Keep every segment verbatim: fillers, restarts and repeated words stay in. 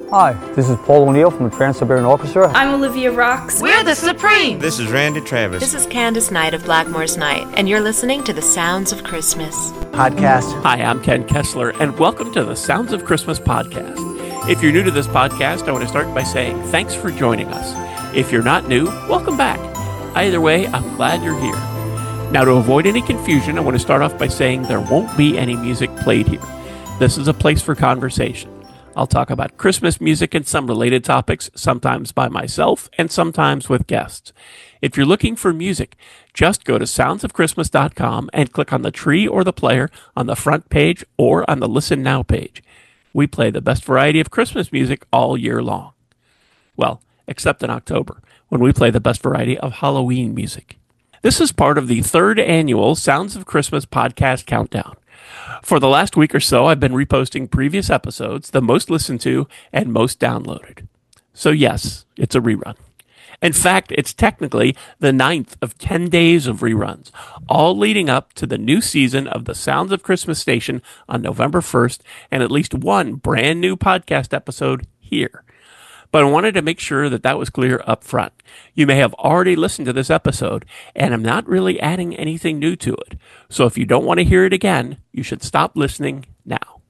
Hi, this is Paul O'Neill from the Trans-Siberian Orchestra. I'm Olivia Rox. We're the Supremes. This is Randy Travis. This is Candace Knight of Blackmore's Night, and you're listening to The Sounds of Christmas podcast. Hi, I'm Ken Kessler, and welcome to the Sounds of Christmas podcast. If you're new to this podcast, I want to start by saying thanks for joining us. If you're not new, welcome back. Either way, I'm glad you're here. Now, to avoid any confusion, I want to start off by saying there won't be any music played here. This is a place for conversation. I'll talk about Christmas music and some related topics, sometimes by myself and sometimes with guests. If you're looking for music, just go to sounds of christmas dot com and click on the tree or the player on the front page or on the Listen Now page. We play the best variety of Christmas music all year long. Well, except in October, when we play the best variety of Halloween music. This is part of the third annual Sounds of Christmas podcast countdown. For the last week or so, I've been reposting previous episodes, the most listened to and most downloaded. So yes, it's a rerun. In fact, it's technically the ninth of ten days of reruns, all leading up to the new season of the Sounds of Christmas station on November first, and at least one brand new podcast episode here. But I wanted to make sure that that was clear up front. You may have already listened to this episode, and I'm not really adding anything new to it. So if you don't want to hear it again, you should stop listening now.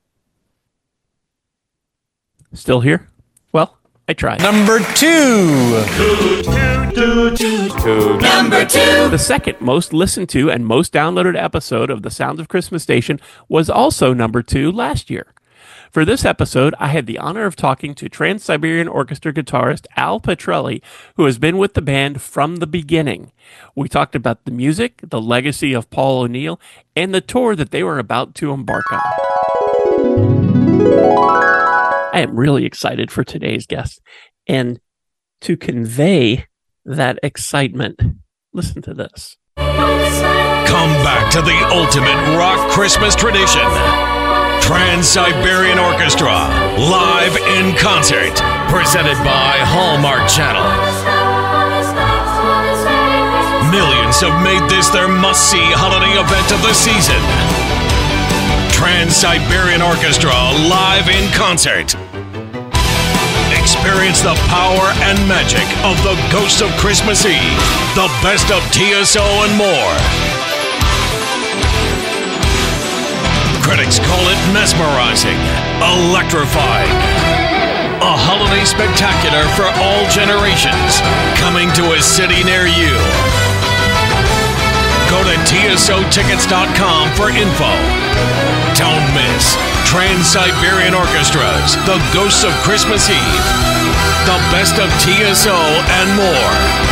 Still here? Well, I tried. Number two. Number two. The second most listened to and most downloaded episode of the Sounds of Christmas station was also number two last year. For this episode, I had the honor of talking to Trans-Siberian Orchestra guitarist Al Pitrelli, who has been with the band from the beginning. We talked about the music, the legacy of Paul O'Neill, and the tour that they were about to embark on. I am really excited for today's guest, and to convey that excitement, listen to this. Come back to the ultimate rock Christmas tradition. Trans-Siberian Orchestra, live in concert, presented by Hallmark Channel. Millions have made this their must-see holiday event of the season. Trans-Siberian Orchestra, live in concert. Experience the power and magic of the Ghosts of Christmas Eve, the best of T S O and more. Critics call it mesmerizing, electrifying. A holiday spectacular for all generations, coming to a city near you. Go to T S O tickets dot com for info. Don't miss Trans-Siberian Orchestra's The Ghosts of Christmas Eve, the best of T S O and more.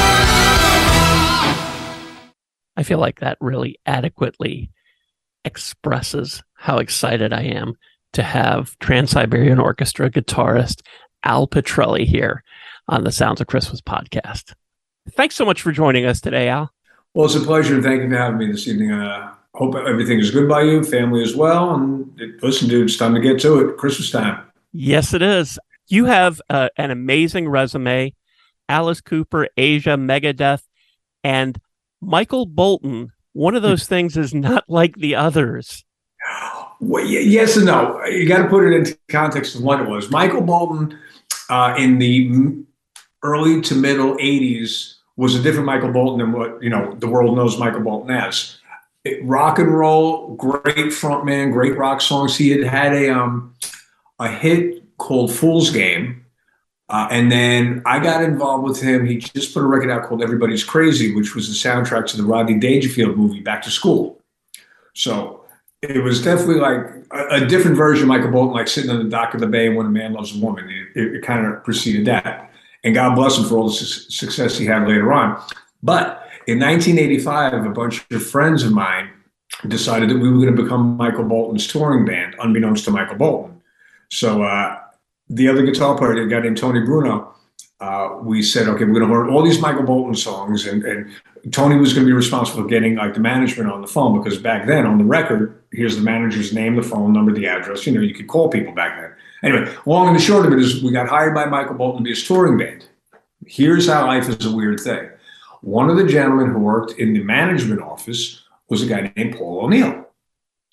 I feel like that really adequately expresses how excited I am to have Trans-Siberian Orchestra guitarist Al Pitrelli here on the Sounds of Christmas podcast. Thanks so much for joining us today, Al. Well, it's a pleasure, and thank you for having me this evening. Uh, hope everything is good by you, family as well. And it, listen, dude, it's time to get to it. Christmas time. Yes, it is. You have uh, an amazing resume. Alice Cooper, Asia, Megadeth, and Michael Bolton. One of those things is not like the others. Well, yes and no. You got to put it into context of what it was. Michael Bolton uh, in the early to middle eighties was a different Michael Bolton than what, you know, the world knows Michael Bolton as. It, rock and roll, great frontman, great rock songs. He had had a um, a hit called Fool's Game. Uh, and then I got involved with him. He just put a record out called Everybody's Crazy, which was the soundtrack to the Rodney Dangerfield movie, Back to School. So it was definitely like a, a different version of Michael Bolton, like sitting on the dock of the bay when a man loves a woman. It, it, it kind of preceded that. And God bless him for all the su- success he had later on. But in nineteen eighty-five, a bunch of friends of mine decided that we were going to become Michael Bolton's touring band, unbeknownst to Michael Bolton. So uh, the other guitar player, a guy named Tony Bruno, uh, we said, okay, we're going to learn all these Michael Bolton songs. And, and Tony was going to be responsible for getting like the management on the phone, because back then on the record, here's the manager's name, the phone number, the address. You know, you could call people back then. Anyway, long and the short of it is we got hired by Michael Bolton to be his touring band. Here's how life is a weird thing. One of the gentlemen who worked in the management office was a guy named Paul O'Neill.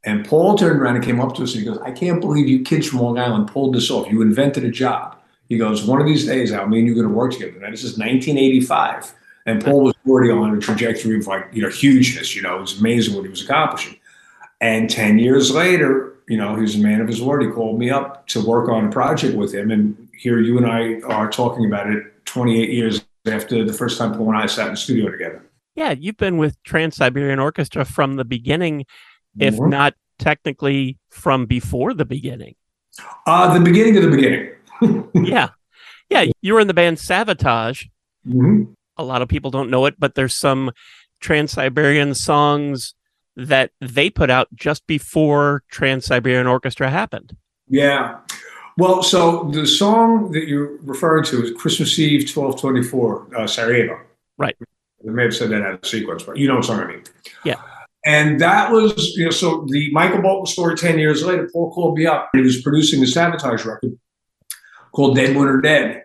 And Paul turned around and came up to us and he goes, I can't believe you kids from Long Island pulled this off. You invented a job. He goes, one of these days, Al, me and you are going to work together. Now, this is nineteen eighty-five. And Paul was already on a trajectory of like, you know, hugeness. You know, it was amazing what he was accomplishing. And ten years later, you know, he was a man of his word. He called me up to work on a project with him. And here you and I are talking about it twenty-eight years after the first time Paul and I sat in the studio together. Yeah, you've been with Trans-Siberian Orchestra from the beginning, if mm-hmm. not technically from before the beginning. Uh, the beginning of the beginning. yeah. Yeah, you were in the band Savatage. Mm-hmm. A lot of people don't know it, but there's some Trans-Siberian songs that they put out just before Trans-Siberian Orchestra happened. Yeah. Well, so the song that you're referring to is Christmas Eve, twelve twenty-four, uh, Sarajevo. Right. I may have said that out of sequence, but you know what I mean. Yeah. And that was, you know, so the Michael Bolton story ten years later, Paul called me up. He was producing a Savatage record called Dead Winter Dead.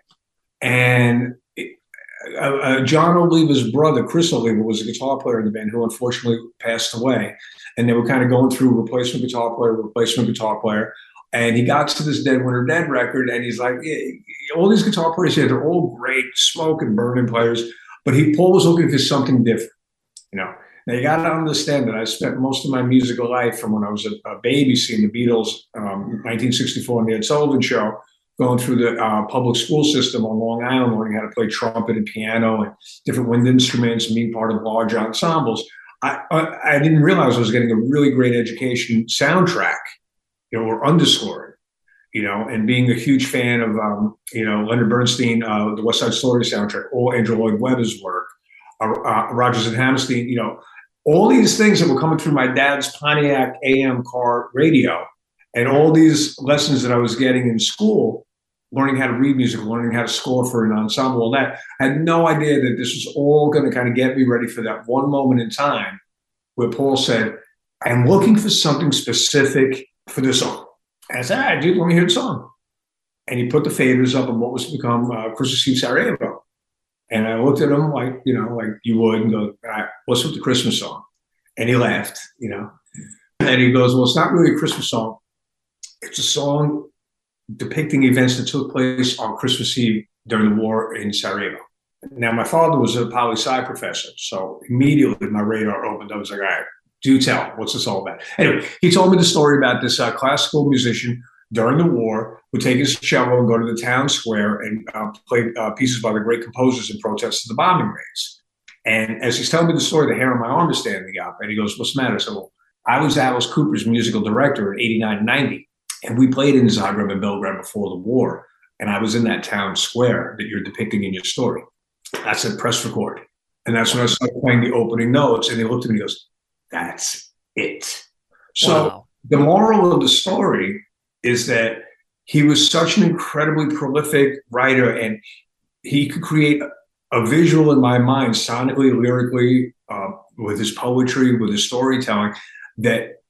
And it, uh, uh, John Oliva's brother, Chris Oliva, was a guitar player in the band who unfortunately passed away. And they were kind of going through replacement guitar player, replacement guitar player. And he got to this Dead Winter Dead record, and he's like, yeah, all these guitar players here, they're all great, smoke and burning players. But he, Paul was looking for something different, you know. Now, you got to understand that I spent most of my musical life from when I was a, a baby seeing the Beatles, um, nineteen sixty-four on the Ed Sullivan Show, going through the uh, public school system on Long Island, learning how to play trumpet and piano and different wind instruments and being part of large ensembles. I, I, I didn't realize I was getting a really great education soundtrack, you know, or underscore it, you know, and being a huge fan of, um, you know, Leonard Bernstein, uh, the West Side Story soundtrack, all Andrew Lloyd Webber's work, uh, uh, Rodgers and Hammerstein, you know, all these things that were coming through my dad's Pontiac A M car radio, and all these lessons that I was getting in school, learning how to read music, learning how to score for an ensemble, all that. I had no idea that this was all going to kind of get me ready for that one moment in time where Paul said, I'm looking for something specific for this song. And I said, all right, dude, let me hear the song. And he put the faders up on what was to become uh, Christmas Eve Sarajevo. And I looked at him like, you know, like you would, and go, all right, what's with the Christmas song? And he laughed, you know. And he goes, well, it's not really a Christmas song. It's a song depicting events that took place on Christmas Eve during the war in Sarajevo. Now, my father was a poli-sci professor, so immediately my radar opened. I was like, all right, do tell. What's this all about? Anyway, he told me the story about this uh, classical musician during the war would take his cello and go to the town square and uh, play uh, pieces by the great composers in protest to the bombing raids. And as he's telling me the story, the hair on my arm is standing up. And he goes, what's the matter? I said, well, I was Alice Cooper's musical director in eighty-nine and ninety. And we played in Zagreb and Belgrade before the war. And I was in that town square that you're depicting in your story. I said, press record. And that's when I started playing the opening notes. And he looked at me and he goes, that's it. So wow. The moral of the story is that he was such an incredibly prolific writer, and he could create a visual in my mind, sonically, lyrically, uh, with his poetry, with his storytelling, that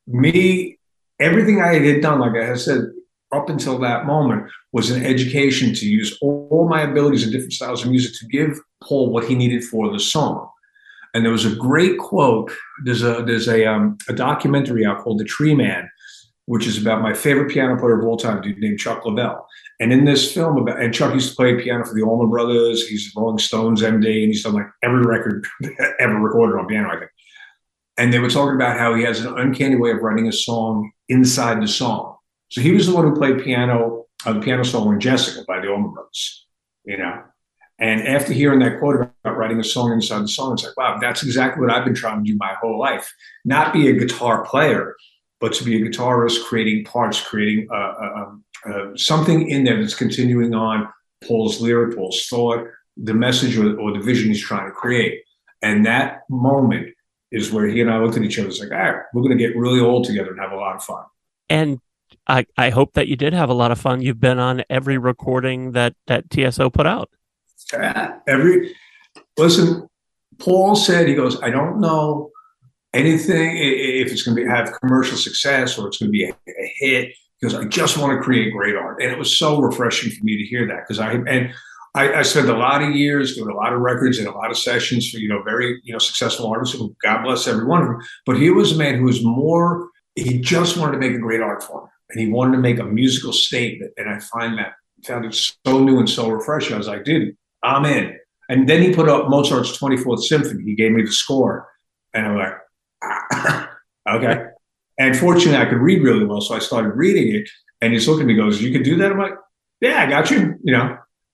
me, everything I had done, like I had said, up until that moment, was an education to use all, all my abilities in different styles of music to give Paul what he needed for the song. And there was a great quote. There's a there's a um, a documentary out called The Tree Man, which is about my favorite piano player of all time, a dude named Chuck Leavell. And in this film, about and Chuck used to play piano for the Allman Brothers. He's Rolling Stones M D, and he's done like every record ever recorded on piano, I think. And they were talking about how he has an uncanny way of writing a song inside the song. So he was the one who played piano, uh, the piano solo in Jessica by the Allman Brothers, you know. And after hearing that quote about writing a song inside the song, it's like, wow, that's exactly what I've been trying to do my whole life. Not be a guitar player, but to be a guitarist, creating parts, creating uh, uh, uh, something in there that's continuing on Paul's lyric, Paul's thought, the message or, or the vision he's trying to create. And that moment is where he and I looked at each other. It's like, all right, we're going to get really old together and have a lot of fun. And I, I hope that you did have a lot of fun. You've been on every recording that, that T S O put out. Yeah, every listen, Paul said, he goes, I don't know anything if it's going to be, have commercial success or it's going to be a, a hit, because I just want to create great art. And it was so refreshing for me to hear that, because I and I, I spent a lot of years doing a lot of records and a lot of sessions for, you know, very, you know, successful artists, who God bless every one of them. But he was a man who was more he just wanted to make a great art form, and he wanted to make a musical statement. And I find that found it so new and so refreshing. I was like, dude, I'm in. And then he put up Mozart's twenty-fourth Symphony. He gave me the score, and I'm like, ah, okay. And fortunately, I could read really well, so I started reading it. And he's looking at me, goes, "You can do that?" I'm like, "Yeah, I got you." You know.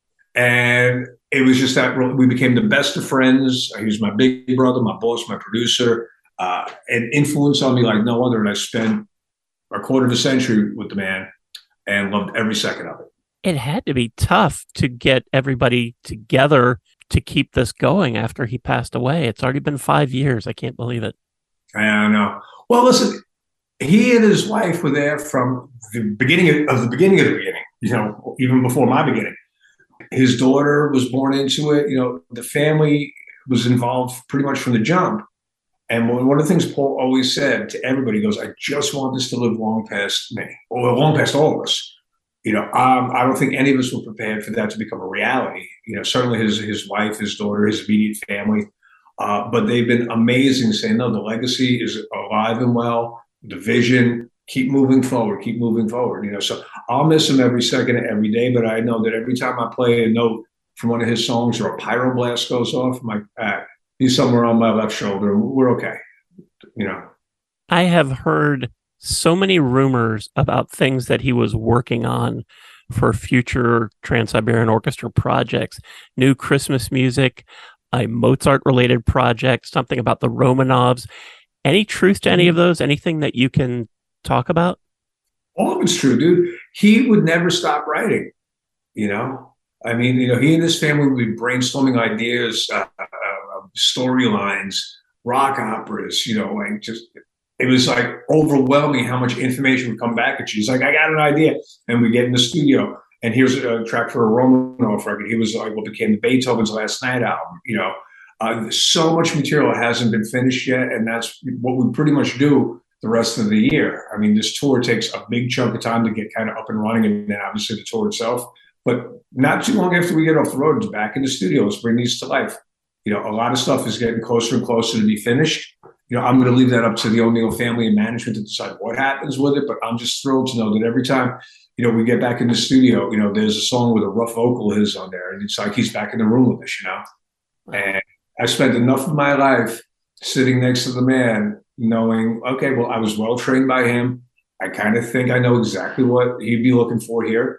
And it was just that we became the best of friends. He was my big brother, my boss, my producer, uh, and influence on me like no other. And I spent a quarter of a century with the man and loved every second of it. It had to be tough to get everybody together to keep this going after he passed away. It's already been five years. I can't believe it. I don't know. Well, listen, he and his wife were there from the beginning of, of the beginning of the beginning, you know, even before my beginning. His daughter was born into it. You know, the family was involved pretty much from the jump. And one of the things Paul always said to everybody, he goes, "I just want this to live long past me, or long past all of us." You know, um, I don't think any of us were prepared for that to become a reality. You know, certainly his his wife, his daughter, his immediate family. Uh, but they've been amazing, saying, no, the legacy is alive and well. The vision, keep moving forward, keep moving forward. You know, so I'll miss him every second of every day, but I know that every time I play a note from one of his songs or a pyroblast goes off, I'm like, ah, he's somewhere on my left shoulder. We're okay. You know, I have heard so many rumors about things that he was working on for future Trans-Siberian Orchestra projects, new Christmas music, a Mozart-related project, something about the Romanovs. Any truth to any of those? Anything that you can talk about? All of it's true, dude. He would never stop writing, you know? I mean, you know, he and his family would be brainstorming ideas, uh, uh, storylines, rock operas, you know, like just, it was like overwhelming how much information would come back at you. He's like, I got an idea. And we get in the studio, and here's a track for a Romanov record. He was like what became Beethoven's Last Night album, you know? Uh, so much material hasn't been finished yet, and that's what we pretty much do the rest of the year. I mean, this tour takes a big chunk of time to get kind of up and running, and then obviously the tour itself. But not too long after we get off the road, it's back in the studio. Let's bring these to life. You know, a lot of stuff is getting closer and closer to be finished. You know, I'm going to leave that up to the O'Neill family and management to decide what happens with it, but I'm just thrilled to know that every time, you know, we get back in the studio, you know, there's a song with a rough vocal of his on there, and it's like he's back in the room with us, you know? And I spent enough of my life sitting next to the man knowing, okay, well, I was well trained by him. I kind of think I know exactly what he'd be looking for here.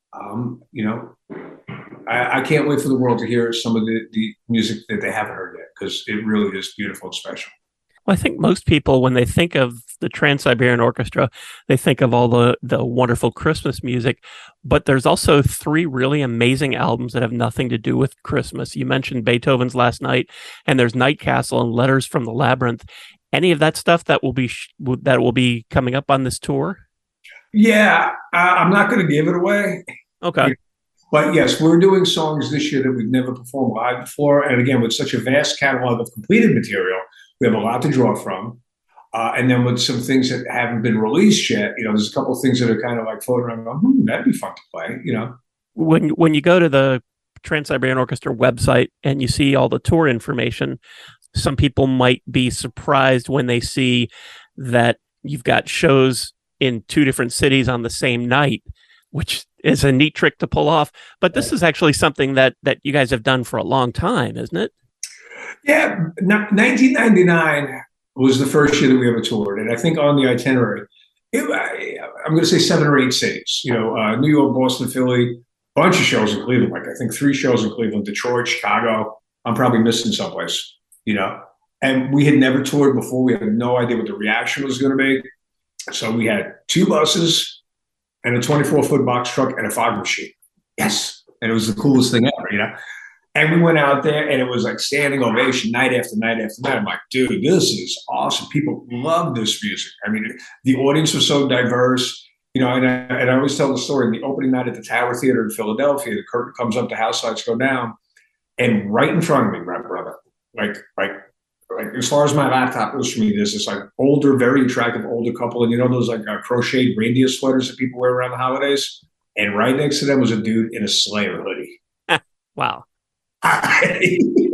Um, you know, I, I can't wait for the world to hear some of the, the music that they haven't heard yet, because it really is beautiful and special. Well, I think most people, when they think of the Trans-Siberian Orchestra, they think of all the, the wonderful Christmas music, but there's also three really amazing albums that have nothing to do with Christmas. You mentioned Beethoven's Last Night, and there's Night Castle and Letters from the Labyrinth. Any of that stuff that will be sh- that will be coming up on this tour? Yeah, uh, I'm not going to give it away. Okay. But yes, we're doing songs this year that we've never performed live before. And again, with such a vast catalog of completed material, we have a lot to draw from. Uh, and then with some things that haven't been released yet, you know, there's a couple of things that are kind of like floating around, going, hmm, that'd be fun to play, you know. When when you go to the Trans-Siberian Orchestra website and you see all the tour information, some people might be surprised when they see that you've got shows in two different cities on the same night, which is a neat trick to pull off. But this is actually something that that you guys have done for a long time, isn't it? Yeah, nineteen ninety-nine was the first year that we ever toured, and I think on the itinerary, it, I, I'm going to say seven or eight cities. You know, uh, New York, Boston, Philly, bunch of shows in Cleveland. Like I think three shows in Cleveland, Detroit, Chicago. I'm probably missing someplace. You know, and we had never toured before. We had no idea what the reaction was going to be. So we had two buses and a twenty-four foot box truck and a fog machine. Yes, and it was the coolest thing ever. You know. And we went out there, and it was like standing ovation night after night after night. I'm like, dude, this is awesome. People love this music. I mean, the audience was so diverse, you know. And I, and I always tell the story. The opening night at the Tower Theater in Philadelphia, the curtain comes up, the house lights go down, and right in front of me, my brother, like, like, like as far as my laptop goes for me, there's this like older, very attractive older couple, and you know those like uh, crocheted reindeer sweaters that people wear around the holidays. And right next to them was a dude in a Slayer hoodie. Wow.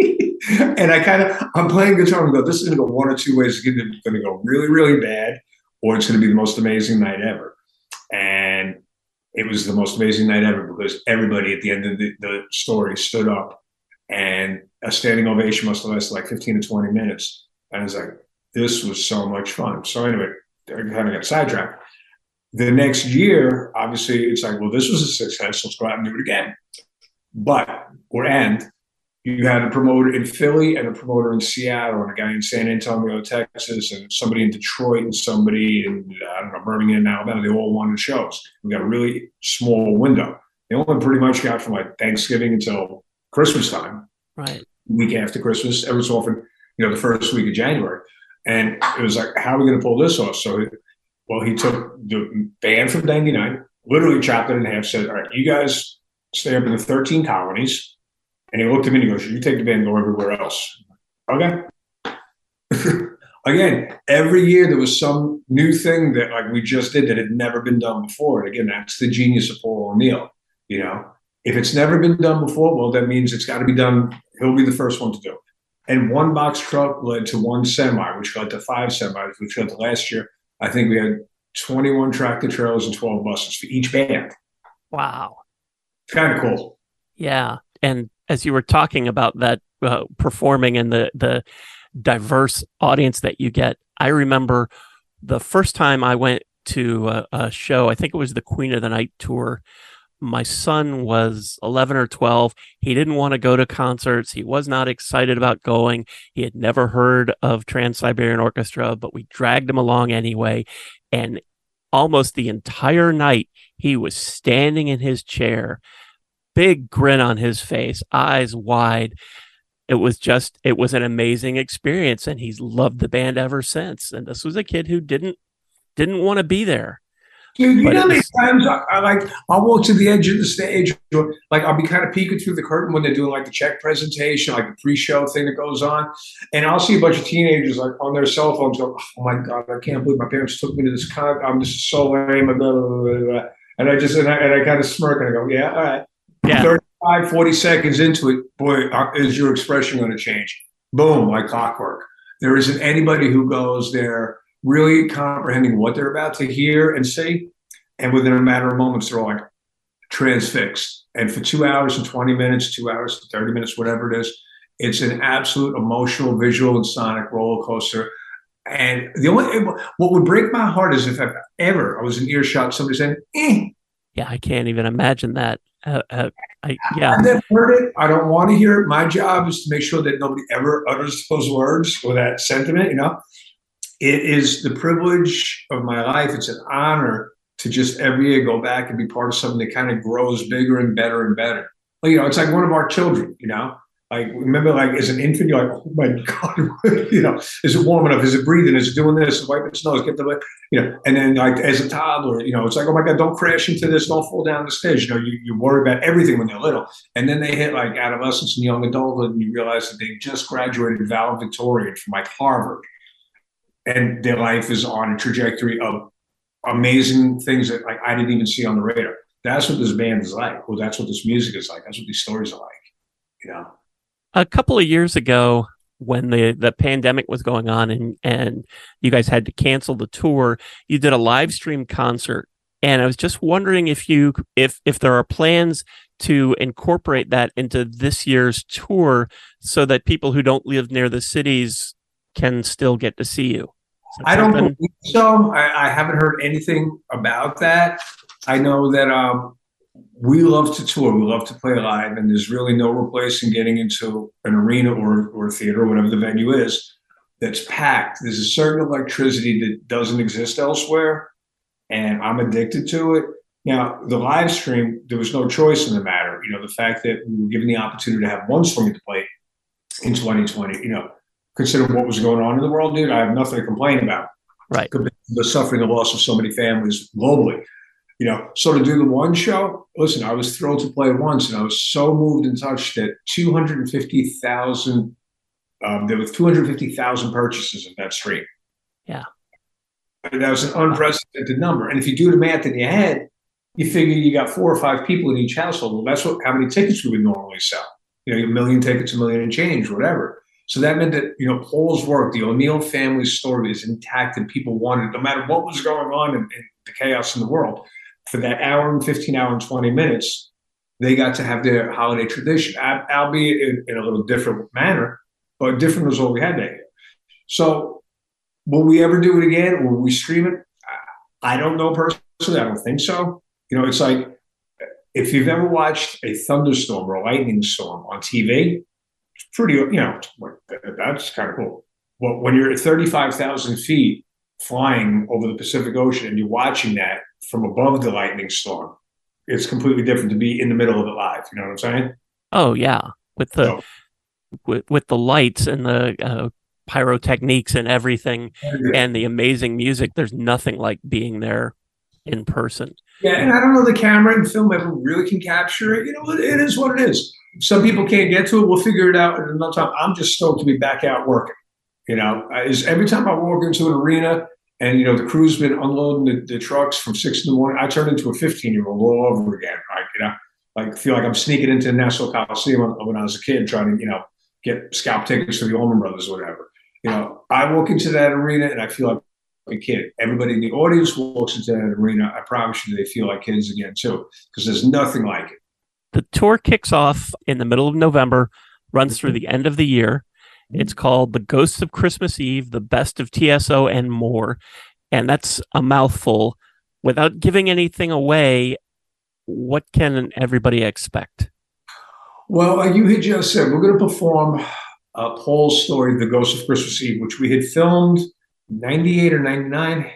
And I kind of, I'm playing guitar and go, this is going to go one or two ways. It's going to go really, really bad, or it's going to be the most amazing night ever. And it was the most amazing night ever because everybody at the end of the, the story stood up, and a standing ovation must have lasted like fifteen to twenty minutes. And I was like, this was so much fun. So anyway, I kind of got sidetracked. The next year, obviously, it's like, well, this was a success. Let's go out and do it again. But, or and, you had a promoter in Philly and a promoter in Seattle and a guy in San Antonio, Texas, and somebody in Detroit and somebody in, I don't know, Birmingham, Alabama. They all wanted shows. We got a really small window. They only pretty much got from like Thanksgiving until Christmas time. Right. Week after Christmas, every so often, you know, the first week of January. And it was like, how are we going to pull this off? So, well, he took the band from ninety-nine, literally chopped it in half, said, all right, you guys stay up in the thirteen colonies. And he looked at me and he goes, you take the band and go everywhere else. Okay. Again, every year there was some new thing that like we just did that had never been done before. And again, that's the genius of Paul O'Neill. You know, if it's never been done before, well, that means it's got to be done. He'll be the first one to do it. And one box truck led to one semi, which led to five semis, which led to last year. I think we had twenty-one tractor trailers and twelve buses for each band. Wow. It's kind of cool. Yeah. And as you were talking about that uh, performing and the, the diverse audience that you get, I remember the first time I went to a, a show, I think it was the Queen of the Night tour. My son was eleven or twelve. He didn't want to go to concerts. He was not excited about going. He had never heard of Trans-Siberian Orchestra, but we dragged him along anyway. And almost the entire night, he was standing in his chair, big grin on his face, eyes wide. It was just, it was an amazing experience. And he's loved the band ever since. And this was a kid who didn't, didn't want to be there. Dude, you But know how it many was- times I, I like I'll walk to the edge of the stage, or like I'll be kind of peeking through the curtain when they're doing like the check presentation, like the pre-show thing that goes on, and I'll see a bunch of teenagers like on their cell phones go, "Oh my god, I can't believe my parents took me to this con. I'm just so lame." Blah, blah, blah, blah, blah. And I just and I, and I kind of smirk and I go, "Yeah, all right." Yeah. thirty-five, forty seconds into it, boy, uh, is your expression going to change? Boom, like clockwork. There isn't anybody who goes there really comprehending what they're about to hear and see. And within a matter of moments, they're all like transfixed. And for two hours and twenty minutes, two hours and thirty minutes, whatever it is, it's an absolute emotional, visual, and sonic roller coaster. And the only what would break my heart is if I've ever I was in earshot, somebody saying, eh. Yeah, I can't even imagine that. Uh, uh, I, yeah. I've never heard it. I don't want to hear it. My job is to make sure that nobody ever utters those words or that sentiment, you know. It is the privilege of my life. It's an honor to just every year go back and be part of something that kind of grows bigger and better and better. Like, you know, it's like one of our children, you know. Like, remember, like, as an infant, you're like, oh my God, you know, is it warm enough? Is it breathing? Is it doing this? Wipe its nose, get the, you know, and then like as a toddler, you know, it's like, oh my God, don't crash into this, don't fall down the stairs. You know, you, you worry about everything when they're little. And then they hit like adolescence and young adulthood, and you realize that they just graduated valedictorian from like Harvard. And their life is on a trajectory of amazing things that like I didn't even see on the radar. That's what this band is like. Well, that's what this music is like. That's what these stories are like, you know? A couple of years ago, when the, the pandemic was going on and, and you guys had to cancel the tour, you did a live stream concert. And I was just wondering if you if if there are plans to incorporate that into this year's tour so that people who don't live near the cities can still get to see you. I don't believe so. I, I haven't heard anything about that. I know that um, we love to tour. We love to play live, and there's really no replacing getting into an arena or, or a theater, or whatever the venue is, that's packed. There's a certain electricity that doesn't exist elsewhere, and I'm addicted to it. Now, the live stream, there was no choice in the matter. You know, the fact that we were given the opportunity to have one swing at the plate in twenty twenty, you know, considering what was going on in the world, dude, I have nothing to complain about. Right. The suffering, the loss of so many families globally. You know, so to do the one show, listen, I was thrilled to play once, and I was so moved and touched that two hundred fifty thousand, um, there were two hundred fifty thousand purchases of that stream. Yeah. And that was an unprecedented number. And if you do the math in your head, you figure you got four or five people in each household. Well, that's what how many tickets we would normally sell. You know, a million tickets, a million and change, whatever. So that meant that, you know, Paul's work, the O'Neill family story is intact and people wanted, no matter what was going on in, in the chaos in the world, for that hour and fifteen, hour and twenty minutes, they got to have their holiday tradition, albeit in, in a little different manner, but different was all we had that year. So will we ever do it again? Will we stream it? I don't know personally. I don't think so. You know, it's like, if you've ever watched a thunderstorm or a lightning storm on T V, it's pretty, you know, that's kind of cool. Well, when you're at thirty-five thousand feet flying over the Pacific Ocean and you're watching that from above the lightning storm, it's completely different to be in the middle of it live. You know what I'm saying? Oh, yeah. With the So, with, with the lights and the uh, pyrotechniques and everything yeah. and the amazing music, there's nothing like being there in person. Yeah, and I don't know the camera and film ever really can capture it. You know, it, it is what it is. Some people can't get to it. We'll figure it out in another time. I'm just stoked to be back out working. You know, is every time I walk into an arena and, you know, the crew's been unloading the, the trucks from six in the morning, I turn into a fifteen-year-old all over again. Right? You know, like feel like I'm sneaking into the Nassau Coliseum when, when I was a kid trying to, you know, get scalp tickets for the Allman Brothers or whatever. You know, I walk into that arena and I feel like a kid. Everybody in the audience walks into that arena. I promise you they feel like kids again, too, because there's nothing like it. The tour kicks off in the middle of November, runs through the end of the year. It's called The Ghosts of Christmas Eve, The Best of T S O, and More. And that's a mouthful. Without giving anything away, what can everybody expect? Well, like you had just said, we're going to perform uh, Paul's story, The Ghosts of Christmas Eve, which we had filmed ninety-eight or ninety-nine.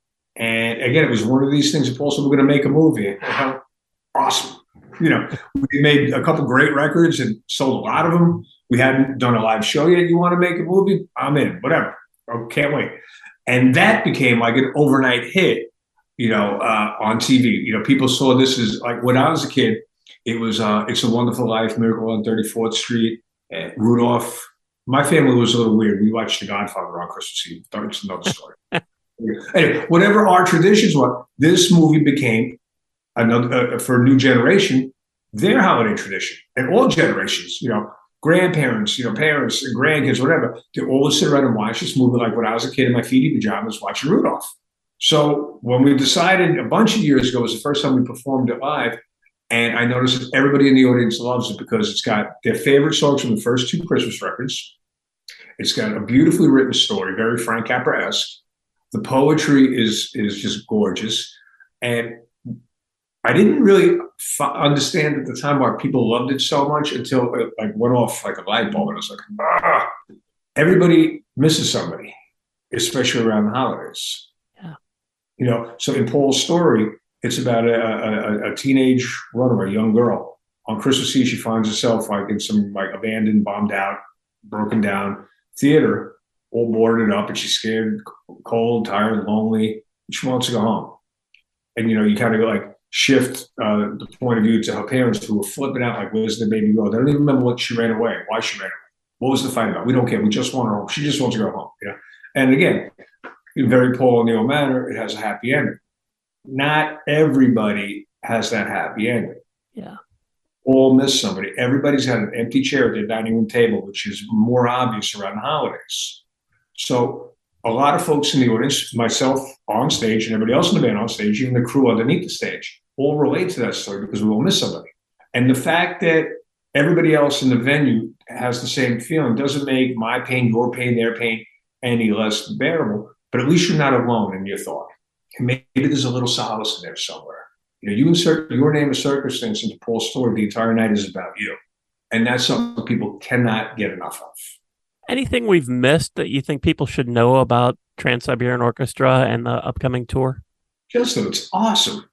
And again, it was one of these things that Paul said, we're going to make a movie. Awesome. You know, we made a couple great records and sold a lot of them. We hadn't done a live show yet. You want to make a movie? I'm in, whatever. I can't wait. And that became like an overnight hit, you know, uh, on T V. You know, people saw this as like when I was a kid, it was uh, It's a Wonderful Life, Miracle on thirty-fourth Street, uh, Rudolph. My family was a little weird. We watched The Godfather on Christmas Eve. It's another story. Anyway, whatever our traditions were, this movie became another uh, for a new generation, their holiday tradition. And all generations, you know, grandparents, you know, parents and grandkids, whatever, they always sit around and watch this movie like when I was a kid in my feety pajamas watching Rudolph. So when we decided a bunch of years ago, it was the first time we performed it live, and I noticed that everybody in the audience loves it because it's got their favorite songs from the first two Christmas records. It's got a beautifully written story, very Frank Capra-esque. The poetry is is just gorgeous. And I didn't really f- understand at the time why people loved it so much until it like went off like a light bulb. And I was like, ah, everybody misses somebody, especially around the holidays. Yeah. You know, so in Paul's story, it's about a, a, a teenage runner, a young girl. On Christmas Eve, she finds herself like in some like abandoned, bombed out, broken down theater, all boarded up, and she's scared, cold, tired, lonely. And she wants to go home. And, you know, you kind of go like, shift uh, the point of view to her parents who were flipping out like, where's the baby girl? They don't even remember what she ran away, why she ran away. What was the fight about? We don't care. We just want her home. She just wants to go home. You know? And again, in very Paul O'Neill manner, it has a happy ending. Not everybody has that happy ending. Yeah. All miss somebody. Everybody's had an empty chair at their dining room table, which is more obvious around the holidays. So a lot of folks in the audience, myself on stage and everybody else in the band on stage, even the crew underneath the stage, all relate to that story because we all miss somebody. And the fact that everybody else in the venue has the same feeling doesn't make my pain, your pain, their pain any less bearable, but at least you're not alone in your thought. And maybe there's a little solace in there somewhere. You know, you insert your name or circumstance into Paul's story, the entire night is about you. And that's something people cannot get enough of. Anything we've missed that you think people should know about Trans-Siberian Orchestra and the upcoming tour? Just that it's awesome.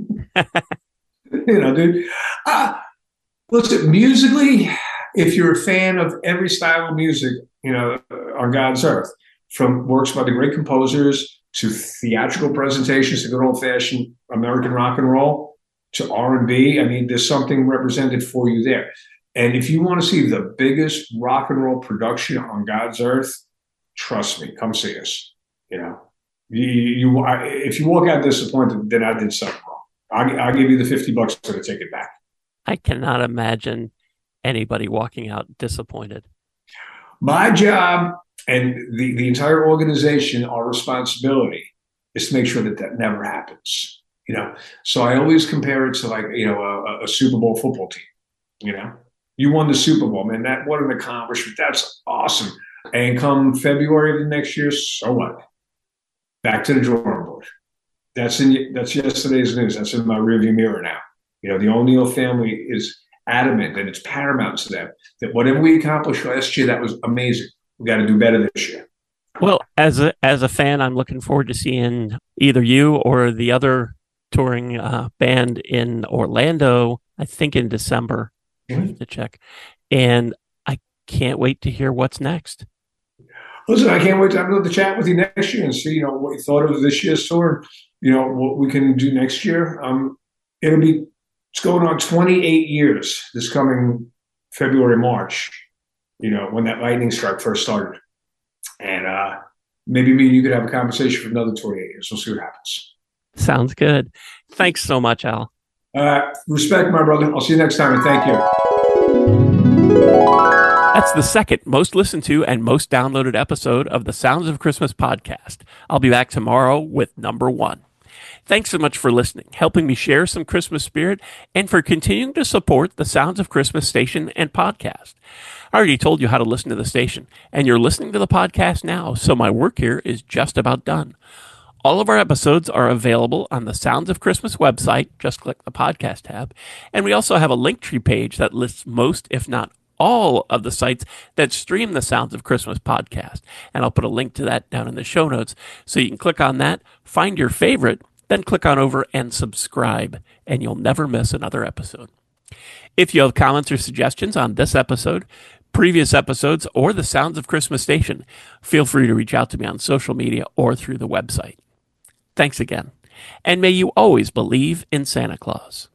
You know, dude. Uh, listen, musically, if you're a fan of every style of music, you know, on God's earth, from works by the great composers to theatrical presentations to good old-fashioned American rock and roll to R and B, I mean, there's something represented for you there. And if you want to see the biggest rock and roll production on God's earth, trust me, come see us. You know, you, you I, if you walk out disappointed, then I did something wrong. I'll, I'll give you the fifty bucks for the ticket back. I cannot imagine anybody walking out disappointed. My job and the, the entire organization, our responsibility is to make sure that that never happens. You know, so I always compare it to like, you know, a, a Super Bowl football team. You know, you won the Super Bowl, man. That what an accomplishment. That's awesome. And come February of the next year, so what? Back to the drawing board. That's in that's yesterday's news. That's in my rearview mirror now. You know, the O'Neill family is adamant, and it's paramount to them, that whatever we accomplished last year, that was amazing. We got to do better this year. Well, as a as a fan, I'm looking forward to seeing either you or the other touring uh, band in Orlando, I think in December. Mm-hmm. I have to check. And I can't wait to hear what's next. Listen, I can't wait to have another chat with you next year and see, you know, what you thought of this year's tour, you know, what we can do next year. Um, it'll be, it's going on twenty-eight years this coming February, March, you know, when that lightning strike first started. And uh, maybe me and you could have a conversation for another twenty-eight years. We'll see what happens. Sounds good. Thanks so much, Al. Uh, respect, my brother. I'll see you next time, and thank you. That's the second most listened to and most downloaded episode of the Sounds of Christmas podcast. I'll be back tomorrow with number one. Thanks so much for listening, helping me share some Christmas spirit, and for continuing to support the Sounds of Christmas station and podcast. I already told you how to listen to the station, and you're listening to the podcast now, so my work here is just about done. All of our episodes are available on the Sounds of Christmas website. Just click the podcast tab. And we also have a Linktree page that lists most, if not all, of the sites that stream the Sounds of Christmas podcast. And I'll put a link to that down in the show notes. So you can click on that, find your favorite, then click on over and subscribe, and you'll never miss another episode. If you have comments or suggestions on this episode, previous episodes, or the Sounds of Christmas station, feel free to reach out to me on social media or through the website. Thanks again, and may you always believe in Santa Claus.